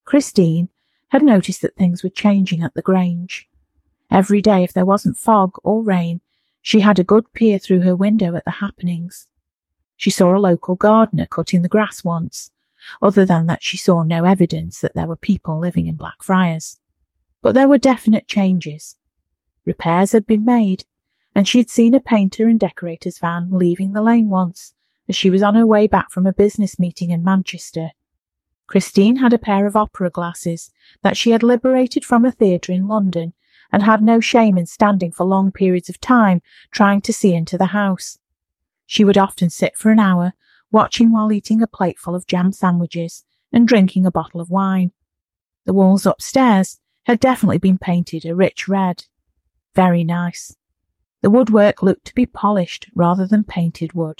Christine had noticed that things were changing at the Grange. Every day, if there wasn't fog or rain, she had a good peer through her window at the happenings. She saw a local gardener cutting the grass once, other than that she saw no evidence that there were people living in Blackfriars. But there were definite changes. Repairs had been made, and she had seen a painter and decorator's van leaving the lane once, as she was on her way back from a business meeting in Manchester. Christine had a pair of opera glasses that she had liberated from a theatre in London, and had no shame in standing for long periods of time trying to see into the house. She would often sit for an hour, watching while eating a plateful of jam sandwiches and drinking a bottle of wine. The walls upstairs had definitely been painted a rich red. Very nice. The woodwork looked to be polished rather than painted wood.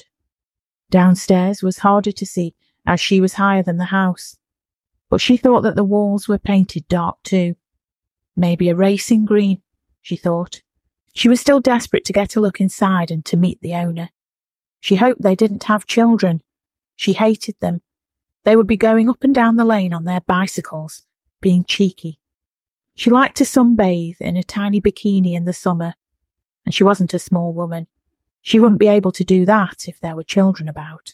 Downstairs was harder to see, as she was higher than the house, but she thought that the walls were painted dark too. Maybe a racing green, she thought. She was still desperate to get a look inside and to meet the owner. She hoped they didn't have children. She hated them. They would be going up and down the lane on their bicycles, being cheeky. She liked to sunbathe in a tiny bikini in the summer, and she wasn't a small woman. She wouldn't be able to do that if there were children about.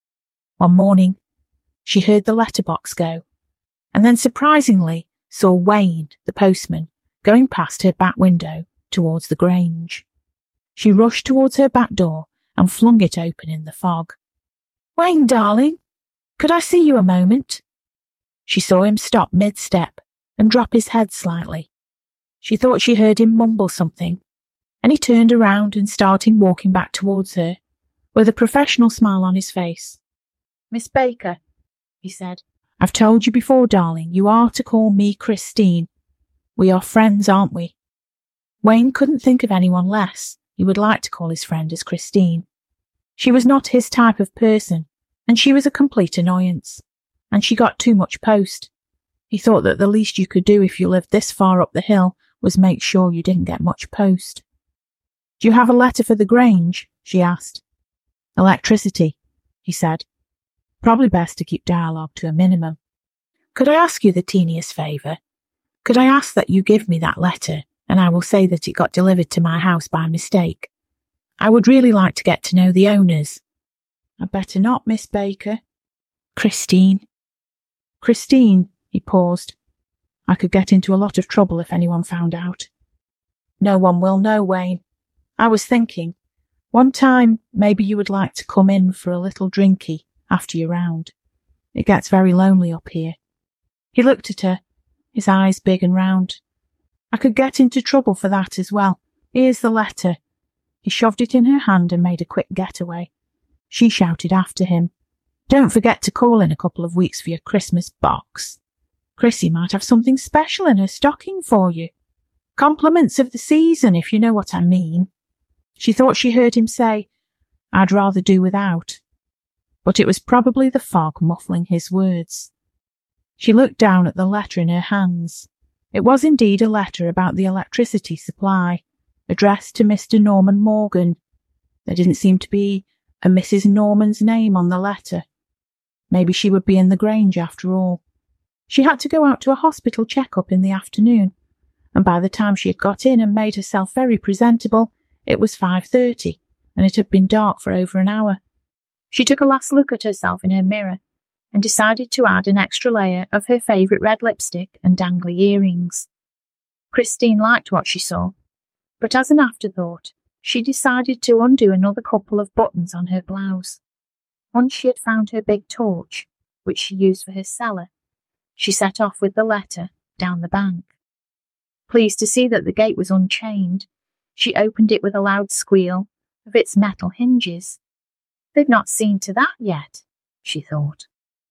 One morning, she heard the letterbox go, and then surprisingly saw Wayne, the postman, going past her back window towards the Grange. She rushed towards her back door and flung it open in the fog. "Wayne, darling, could I see you a moment?" She saw him stop mid-step and drop his head slightly. She thought she heard him mumble something, and he turned around and started walking back towards her, with a professional smile on his face. "Miss Baker," he said, "I've told you before, darling, you are to call me Christine. We are friends, aren't we?" Wayne couldn't think of anyone less he would like to call his friend as Christine. She was not his type of person, and she was a complete annoyance, and she got too much post. He thought that the least you could do if you lived this far up the hill was make sure you didn't get much post. "Do you have a letter for the Grange?" she asked. "Electricity," he said. Probably best to keep dialogue to a minimum. "Could I ask you the teeniest favour? Could I ask that you give me that letter, and I will say that it got delivered to my house by mistake? I would really like to get to know the owners." "I'd better not, Miss Baker." "Christine." "Christine," he paused. "I could get into a lot of trouble if anyone found out." "No one will know, Wayne. I was thinking, one time maybe you would like to come in for a little drinky after your round. It gets very lonely up here." He looked at her, his eyes big and round. "I could get into trouble for that as well. Here's the letter." He shoved it in her hand and made a quick getaway. She shouted after him, "Don't forget to call in a couple of weeks for your Christmas box. Chrissy might have something special in her stocking for you. Compliments of the season, if you know what I mean." She thought she heard him say, "I'd rather do without," but it was probably the fog muffling his words. She looked down at the letter in her hands. It was indeed a letter about the electricity supply, addressed to Mr. Norman Morgan. There didn't seem to be a Mrs. Norman's name on the letter. Maybe she would be in the Grange after all. She had to go out to a hospital check-up in the afternoon, and by the time she had got in and made herself very presentable, it was 5:30, and it had been dark for over an hour. She took a last look at herself in her mirror, and decided to add an extra layer of her favourite red lipstick and dangly earrings. Christine liked what she saw, but as an afterthought, she decided to undo another couple of buttons on her blouse. Once she had found her big torch, which she used for her cellar, she set off with the letter down the bank. Pleased to see that the gate was unchained, she opened it with a loud squeal of its metal hinges. They'd not seen to that yet, she thought.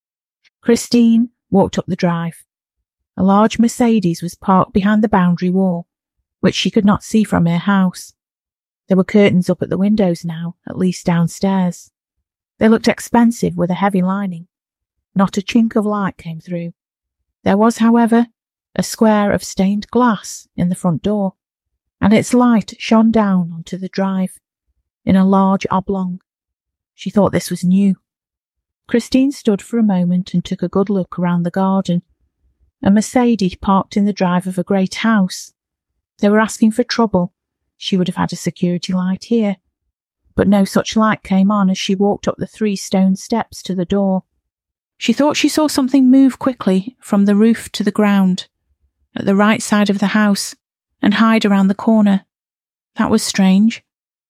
Christine walked up the drive. A large Mercedes was parked behind the boundary wall, which she could not see from her house. There were curtains up at the windows now, at least downstairs. They looked expensive with a heavy lining. Not a chink of light came through. There was, however, a square of stained glass in the front door, and its light shone down onto the drive in a large oblong. She thought this was new. Christine stood for a moment and took a good look around the garden, a Mercedes parked in the drive of a great house. They were asking for trouble. She would have had a security light here. But no such light came on as she walked up the 3 stone steps to the door. She thought she saw something move quickly from the roof to the ground, at the right side of the house, and hide around the corner. That was strange.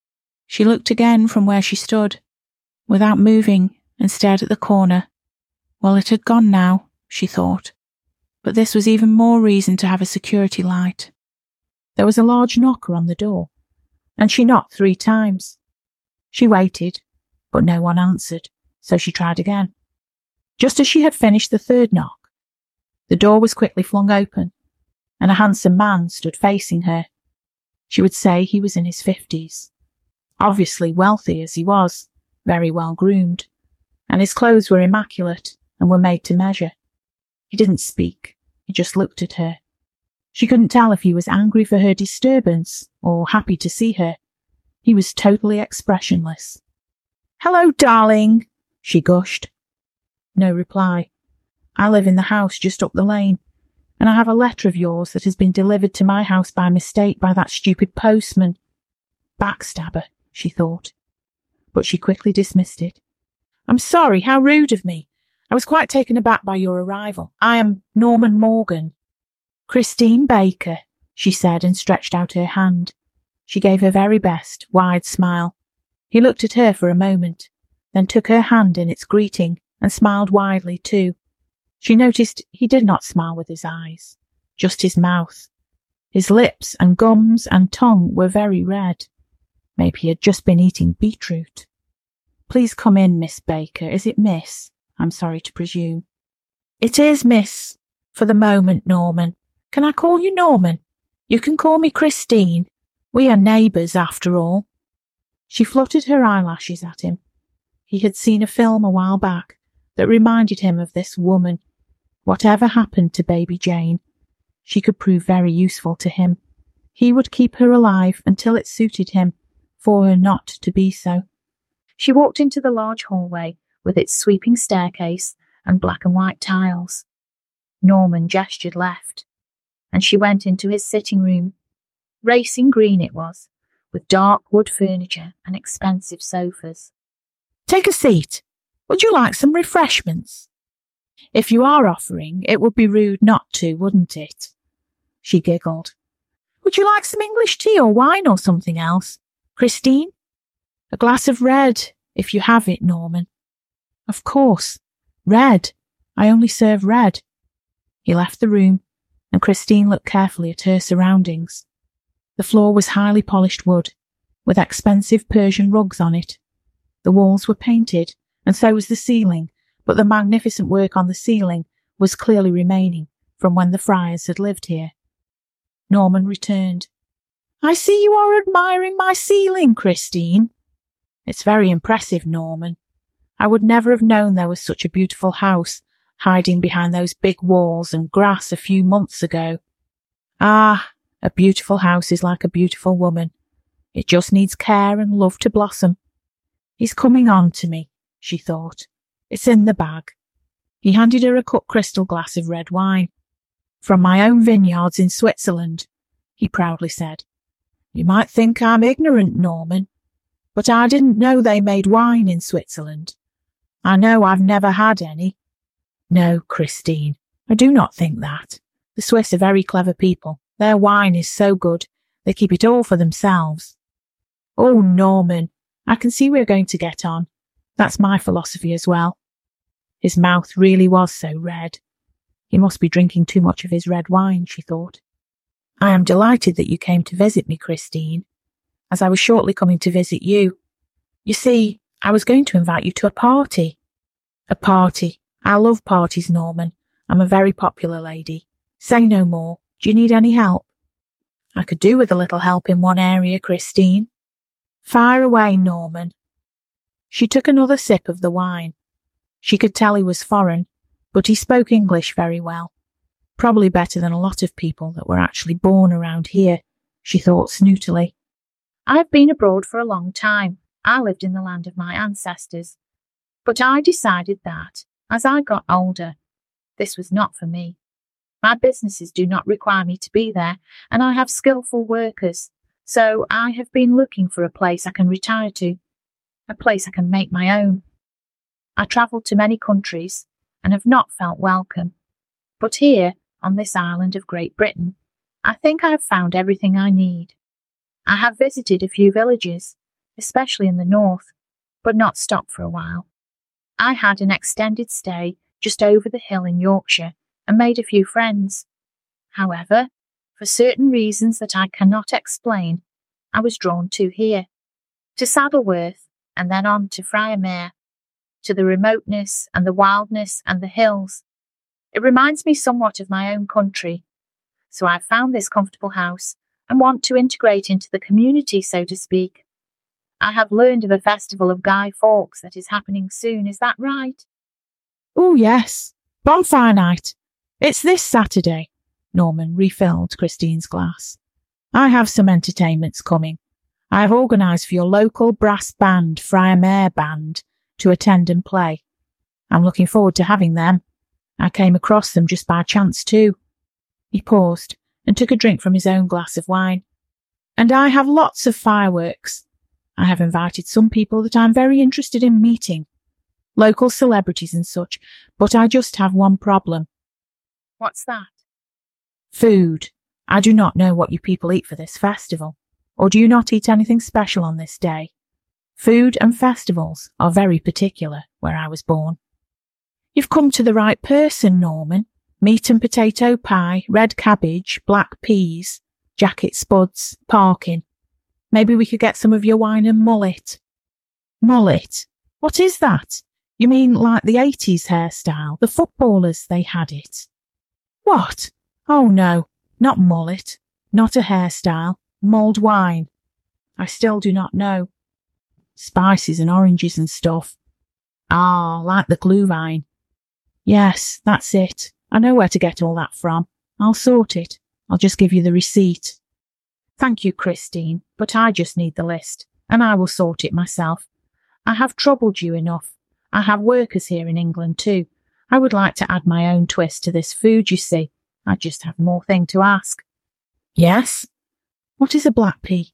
She looked again from where she stood, without moving, and stared at the corner. Well, it had gone now, she thought. But this was even more reason to have a security light. There was a large knocker on the door, and she knocked 3 times. She waited, but no one answered, so she tried again. Just as she had finished the 3rd knock, the door was quickly flung open, and a handsome man stood facing her. She would say he was in his 50s. Obviously wealthy as he was, very well groomed, and his clothes were immaculate and were made to measure. He didn't speak, he just looked at her. She couldn't tell if he was angry for her disturbance or happy to see her. He was totally expressionless. "Hello, darling," she gushed. No reply. "I live in the house just up the lane, and I have a letter of yours that has been delivered to my house by mistake by that stupid postman." Backstabber, she thought. But she quickly dismissed it. "I'm sorry, how rude of me. I was quite taken aback by your arrival. I am Norman Morgan." "Christine Baker," she said, and stretched out her hand. She gave her very best, wide smile. He looked at her for a moment, then took her hand in its greeting and smiled widely too. She noticed he did not smile with his eyes, just his mouth. His lips and gums and tongue were very red. Maybe he had just been eating beetroot. "Please come in, Miss Baker. Is it Miss? I'm sorry to presume." "It is Miss, for the moment, Norman. Can I call you Norman? You can call me Christine. We are neighbours, after all." She fluttered her eyelashes at him. He had seen a film a while back that reminded him of this woman. Whatever happened to baby Jane, she could prove very useful to him. He would keep her alive until it suited him for her not to be so. She walked into the large hallway with its sweeping staircase and black and white tiles. Norman gestured left, and she went into his sitting room. Racing green it was, with dark wood furniture and expensive sofas. "Take a seat. Would you like some refreshments?" "If you are offering, it would be rude not to, wouldn't it?" She giggled. "Would you like some English tea or wine or something else, Christine?" "A glass of red, if you have it, Norman." "Of course. Red. I only serve red." He left the room, and Christine looked carefully at her surroundings. The floor was highly polished wood, with expensive Persian rugs on it. The walls were painted, and so was the ceiling, but the magnificent work on the ceiling was clearly remaining from when the Friars had lived here. Norman returned. "I see you are admiring my ceiling, Christine." "It's very impressive, Norman. I would never have known there was such a beautiful house hiding behind those big walls and grass a few months ago." "Ah, a beautiful house is like a beautiful woman. It just needs care and love to blossom." "He's coming on to me," she thought. "It's in the bag." He handed her a cut crystal glass of red wine. "From my own vineyards in Switzerland," he proudly said. "You might think I'm ignorant, Norman, but I didn't know they made wine in Switzerland. I know I've never had any." "No, Christine, I do not think that. The Swiss are very clever people. Their wine is so good, they keep it all for themselves." "Oh, Norman, I can see we're going to get on. That's my philosophy as well." His mouth really was so red. He must be drinking too much of his red wine, she thought. "I am delighted that you came to visit me, Christine, as I was shortly coming to visit you. You see, I was going to invite you to a party." "A party? I love parties, Norman. I'm a very popular lady. Say no more. Do you need any help?" "I could do with a little help in one area, Christine." "Fire away, Norman." She took another sip of the wine. She could tell he was foreign, but he spoke English very well. Probably better than a lot of people that were actually born around here, she thought snootily. "I've been abroad for a long time. I lived in the land of my ancestors. But I decided that, as I got older, this was not for me. My businesses do not require me to be there, and I have skillful workers, so I have been looking for a place I can retire to, a place I can make my own. I travelled to many countries and have not felt welcome, but here, on this island of Great Britain, I think I have found everything I need. I have visited a few villages, especially in the north, but not stopped for a while. I had an extended stay just over the hill in Yorkshire and made a few friends. However, for certain reasons that I cannot explain, I was drawn to here, to Saddleworth, and then on to Friarmere, to the remoteness and the wildness and the hills. It reminds me somewhat of my own country, so I've found this comfortable house and want to integrate into the community, so to speak. I have learned of a festival of Guy Fawkes that is happening soon, is that right? Oh, yes. Bonfire night. It's this Saturday. Norman refilled Christine's glass. I have some entertainments coming. I have organised for your local brass band, Friarmere Band, to attend and play. I'm looking forward to having them. I came across them just by chance too. He paused and took a drink from his own glass of wine. And I have lots of fireworks. I have invited some people that I'm very interested in meeting, local celebrities and such, but I just have one problem. What's that? Food. I do not know what you people eat for this festival, or do you not eat anything special on this day? Food and festivals are very particular where I was born. You've come to the right person, Norman. Meat and potato pie, red cabbage, black peas, jacket spuds, parking. Maybe we could get some of your wine and mullet. Mullet? What is that? You mean like the 80s hairstyle? The footballers, they had it. What? Oh no, not mullet, not a hairstyle, mulled wine. I still do not know. Spices and oranges and stuff. Ah, like the Glühwein. Yes, that's it. I know where to get all that from. I'll sort it. I'll just give you the receipt. Thank you, Christine, but I just need the list, and I will sort it myself. I have troubled you enough. I have workers here in England too. I would like to add my own twist to this food, you see. I just have more thing to ask. Yes? What is a black pea?